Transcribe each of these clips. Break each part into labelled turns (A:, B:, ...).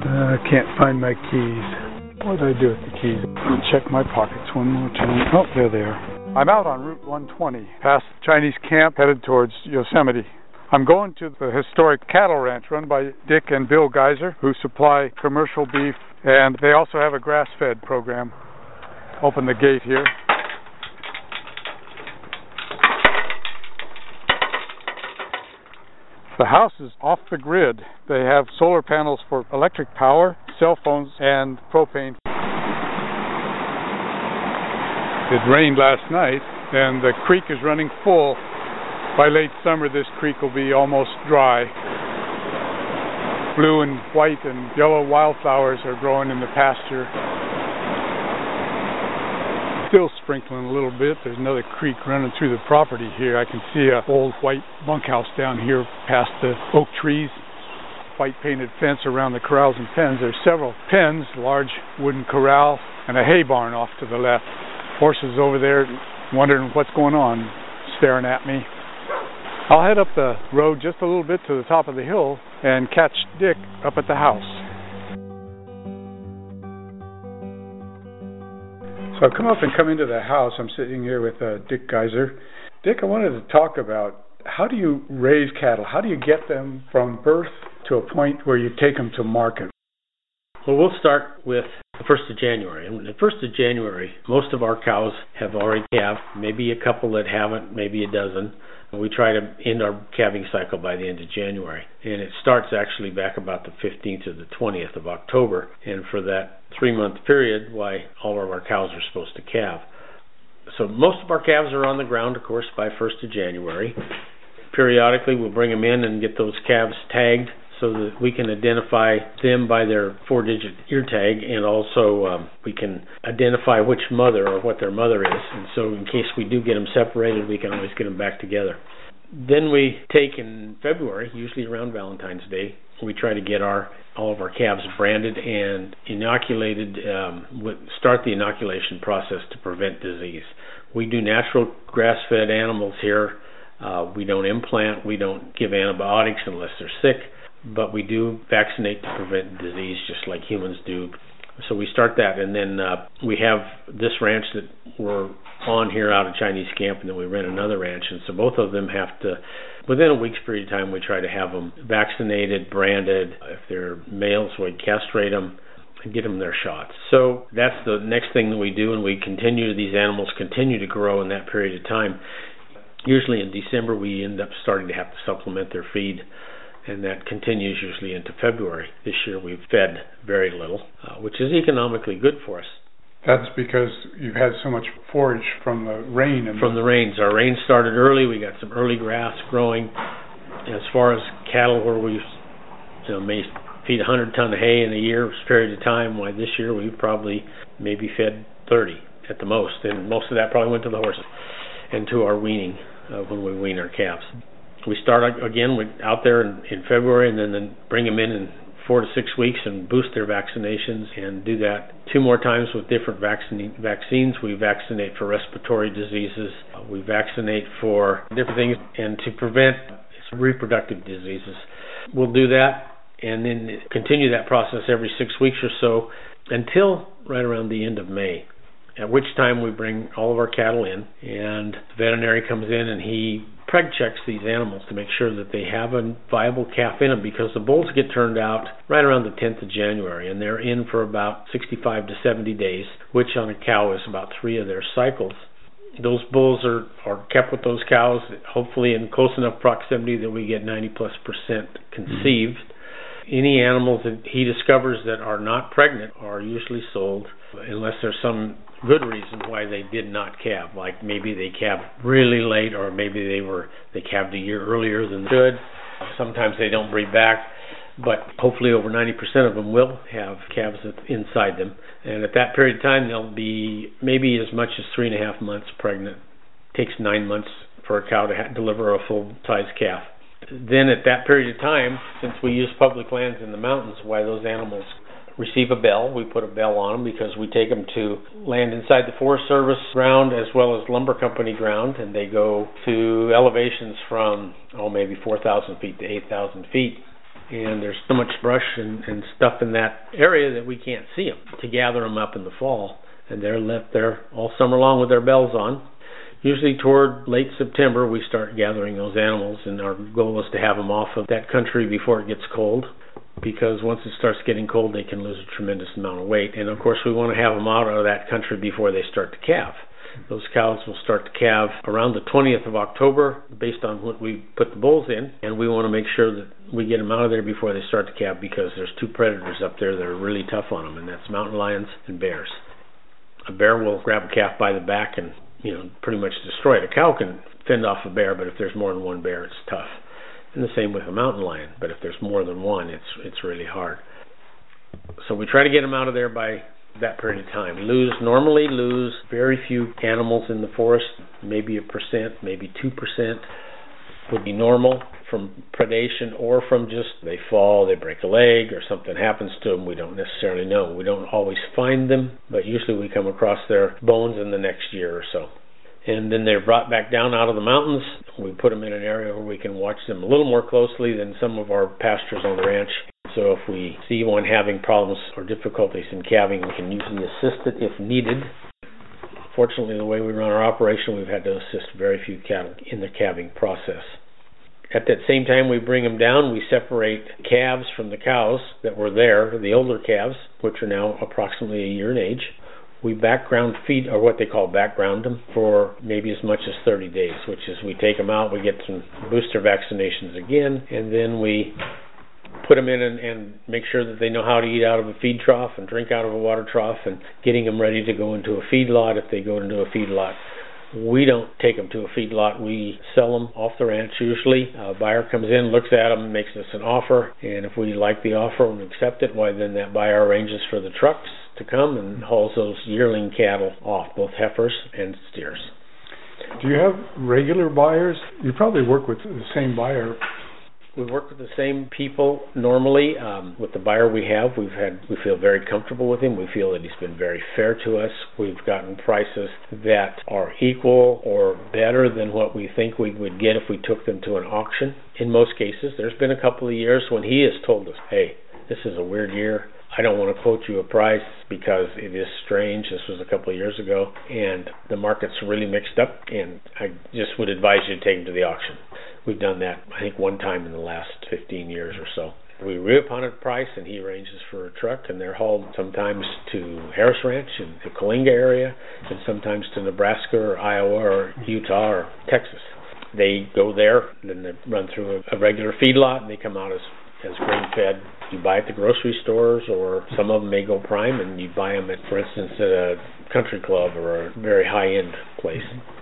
A: Can't find my keys. What did I do with the keys? I'll check my pockets one more time. Oh, there they are. I'm out on Route 120, past Chinese camp, headed towards Yosemite. I'm going to the historic cattle ranch run by Dick and Bill Geiser, who supply commercial beef, and they also have a grass-fed program. Open the gate here. The house is off the grid. They have solar panels for electric power, cell phones, and propane. It rained last night, and the creek is running full. By late summer, this creek will be almost dry. Blue and white and yellow wildflowers are growing in the pasture. Still sprinkling a little bit. There's another creek running through the property here. I can see an old white bunkhouse down here past the oak trees. White painted fence around the corrals and pens. There's several pens, large wooden corral, and a hay barn off to the left. Horses over there wondering what's going on, staring at me. I'll head up the road just a little bit to the top of the hill and catch Dick up at the house. So I've come into the house. I'm sitting here with Dick Geiser. Dick, I wanted to talk about how do you raise cattle? How do you get them from birth to a point where you take them to market?
B: Well, we'll start with the 1st of January. And the 1st of January, most of our cows have already calved, maybe a couple that haven't, maybe a dozen. And we try to end our calving cycle by the end of January. And it starts actually back about the 15th to the 20th of October. And for that 3-month period, why all of our cows are supposed to calve. So most of our calves are on the ground, of course, by 1st of January. Periodically, we'll bring them in and get those calves tagged so that we can identify them by their 4-digit ear tag, and also we can identify which mother or what their mother is. And so in case we do get them separated, we can always get them back together. Then we take in February, usually around Valentine's Day, we try to get all of our calves branded and inoculated, start the inoculation process to prevent disease. We do natural grass-fed animals here. We don't implant, we don't give antibiotics unless they're sick, but we do vaccinate to prevent disease just like humans do. So we start that, and then we have this ranch that we're on here out of Chinese camp, and then we rent another ranch, and so both of them have to, within a week's period of time, we try to have them vaccinated, branded. If they're males, we castrate them and get them their shots. So that's the next thing that we do, and these animals continue to grow in that period of time. Usually in December, we end up starting to have to supplement their feed, and that continues usually into February. This year we've fed very little, which is economically good for us.
A: That's because you've had so much forage from the rain.
B: From the rains. Our rain started early. We got some early grass growing. As far as cattle, where we may feed 100 ton of hay in a year's period of time, why this year we've probably maybe fed 30 at the most, and most of that probably went to the horses and to our weaning when we wean our calves. We start again out there in February, and then bring them in 4 to 6 weeks and boost their vaccinations, and do that 2 more times with different vaccines. We vaccinate for respiratory diseases. We vaccinate for different things, and to prevent reproductive diseases. We'll do that and then continue that process every 6 weeks or so until right around the end of May, at which time we bring all of our cattle in, and the veterinary comes in and he preg checks these animals to make sure that they have a viable calf in them, because the bulls get turned out right around the 10th of January, and they're in for about 65 to 70 days, which on a cow is about 3 of their cycles. Those bulls are kept with those cows, hopefully in close enough proximity that we get 90+% conceived. Any animals that he discovers that are not pregnant are usually sold, unless there's some good reason why they did not calve, like maybe they calved really late, or maybe they calved a year earlier than they should. Sometimes they don't breed back, but hopefully over 90% of them will have calves inside them, and at that period of time they'll be maybe as much as 3.5 months pregnant. It takes 9 months for a cow to deliver a full-size calf. Then at that period of time, since we use public lands in the mountains, why those animals receive a bell. We put a bell on them because we take them to land inside the Forest Service ground as well as lumber company ground, and they go to elevations from maybe 4,000 feet to 8,000 feet. and there's so much brush and stuff in that area that we can't see them to gather them up in the fall, and they're left there all summer long with their bells on. Usually toward late September we start gathering those animals, and our goal is to have them off of that country before it gets cold, because once it starts getting cold they can lose a tremendous amount of weight, and of course we want to have them out of that country before they start to calve. Those cows will start to calve around the 20th of October based on what we put the bulls in, and we want to make sure that we get them out of there before they start to calve, because there's two predators up there that are really tough on them, and that's mountain lions and bears. A bear will grab a calf by the back and pretty much destroy it. A cow can fend off a bear, but if there's more than one bear, it's tough. And the same with a mountain lion, but if there's more than one, it's really hard. So we try to get them out of there by that period of time. Normally lose very few animals in the forest, maybe 1%, maybe 2% would be normal from predation, or from just they fall, they break a leg, or something happens to them. We don't necessarily know. We don't always find them, but usually we come across their bones in the next year or so. And then they're brought back down out of the mountains. We put them in an area where we can watch them a little more closely than some of our pastures on the ranch. So if we see one having problems or difficulties in calving, we can usually assist it if needed. Fortunately, the way we run our operation, we've had to assist very few cattle in the calving process. At that same time we bring them down, we separate calves from the cows that were there, the older calves, which are now approximately a year in age. We background feed, or what they call background them, for maybe as much as 30 days, which is we take them out, we get some booster vaccinations again, and then we put them in and make sure that they know how to eat out of a feed trough and drink out of a water trough, and getting them ready to go into a feedlot if they go into a feedlot. We don't take them to a feedlot. We sell them off the ranch usually. A buyer comes in, looks at them, makes us an offer, and if we like the offer and accept it, why then that buyer arranges for the trucks to come and hauls those yearling cattle off, both heifers and steers.
A: Do you have regular buyers? You probably work with the same buyer.
B: We work with the same people normally. With the buyer we have, we feel very comfortable with him. We feel that he's been very fair to us. We've gotten prices that are equal or better than what we think we would get if we took them to an auction. In most cases, there's been a couple of years when he has told us, hey, this is a weird year. I don't want to quote you a price because it is strange. This was a couple of years ago, and the market's really mixed up, and I just would advise you to take them to the auction. We've done that, I think, one time in the last 15 years or so. We agree upon a price, and he arranges for a truck, and they're hauled sometimes to Harris Ranch in the Coalinga area, and sometimes to Nebraska or Iowa or Utah or Texas. They go there, then they run through a regular feedlot, and they come out as grain-fed. You buy at the grocery stores, or some of them may go prime, and you buy them at, for instance, at a country club or a very high-end place.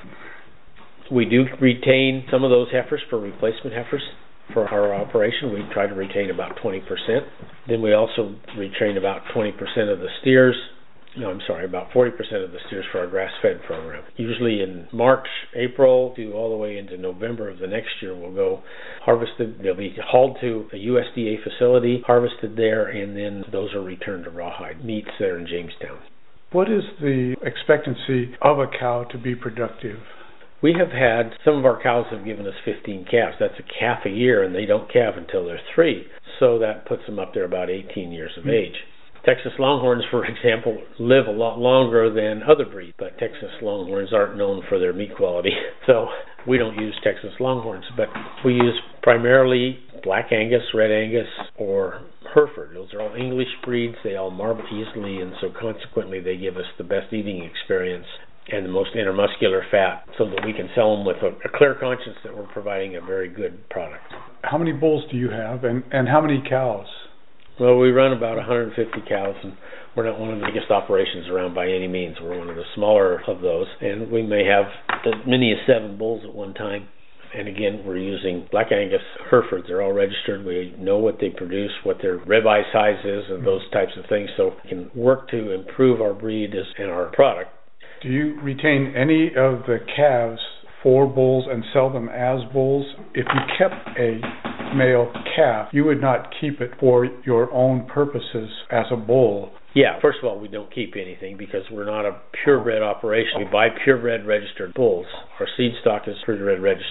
B: We do retain some of those heifers for replacement heifers for our operation. We try to retain about 20%. Then we also retain about 20% of the steers. About 40% of the steers for our grass-fed program. Usually in March, April, to all the way into November of the next year, we'll go harvested. They'll be hauled to a USDA facility, harvested there, and then those are returned to Rawhide Meats there in Jamestown.
A: What is the expectancy of a cow to be productive?
B: We have had, some of our cows have given us 15 calves. That's a calf a year, and they don't calve until they're 3. So that puts them up there about 18 years of age. Texas Longhorns, for example, live a lot longer than other breeds, but Texas Longhorns aren't known for their meat quality. So we don't use Texas Longhorns, but we use primarily Black Angus, Red Angus, or Hereford. Those are all English breeds. They all marble easily, and so consequently they give us the best eating experience and the most intermuscular fat, so that we can sell them with a clear conscience that we're providing a very good product.
A: How many bulls do you have, and how many cows?
B: Well, we run about 150 cows, and we're not one of the biggest operations around by any means. We're one of the smaller of those, and we may have as many as 7 bulls at one time. And again, we're using Black Angus Herefords. They're all registered. We know what they produce, what their ribeye size is, and those types of things, so we can work to improve our breed and our product.
A: Do you retain any of the calves for bulls and sell them as bulls? If you kept a male calf, you would not keep it for your own purposes as a bull.
B: Yeah, first of all, we don't keep anything because we're not a purebred operation. We buy purebred registered bulls. Our seed stock is purebred registered.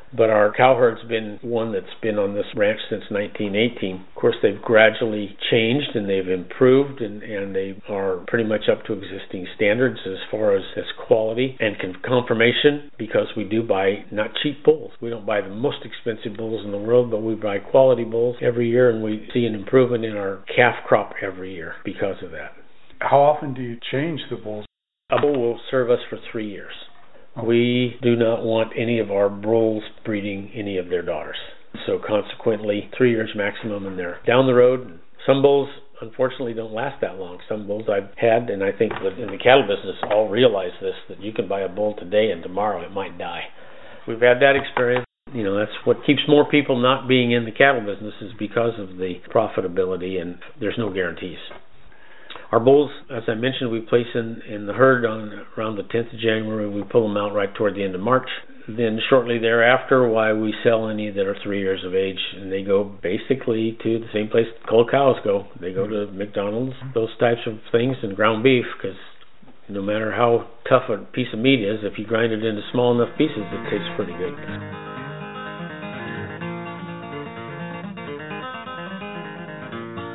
B: But our cow herd's been one that's been on this ranch since 1918. Of course, they've gradually changed and they've improved, and they are pretty much up to existing standards as far as quality and confirmation, because we do buy not cheap bulls. We don't buy the most expensive bulls in the world, but we buy quality bulls every year, and we see an improvement in our calf crop every year because of that.
A: How often do you change the bulls?
B: A bull will serve us for 3 years. We do not want any of our bulls breeding any of their daughters. So consequently, 3 years maximum, and they're down the road. Some bulls, unfortunately, don't last that long. Some bulls I've had, and I think that in the cattle business all realize this, that you can buy a bull today and tomorrow it might die. We've had that experience. You know, that's what keeps more people not being in the cattle business, is because of the profitability, and there's no guarantees. Our bulls, as I mentioned, we place in the herd on around the 10th of January. We pull them out right toward the end of March. Then shortly thereafter, we sell any that are 3 years of age, and they go basically to the same place cull cows go. They go to McDonald's, those types of things, and ground beef, because no matter how tough a piece of meat is, if you grind it into small enough pieces, it tastes pretty good.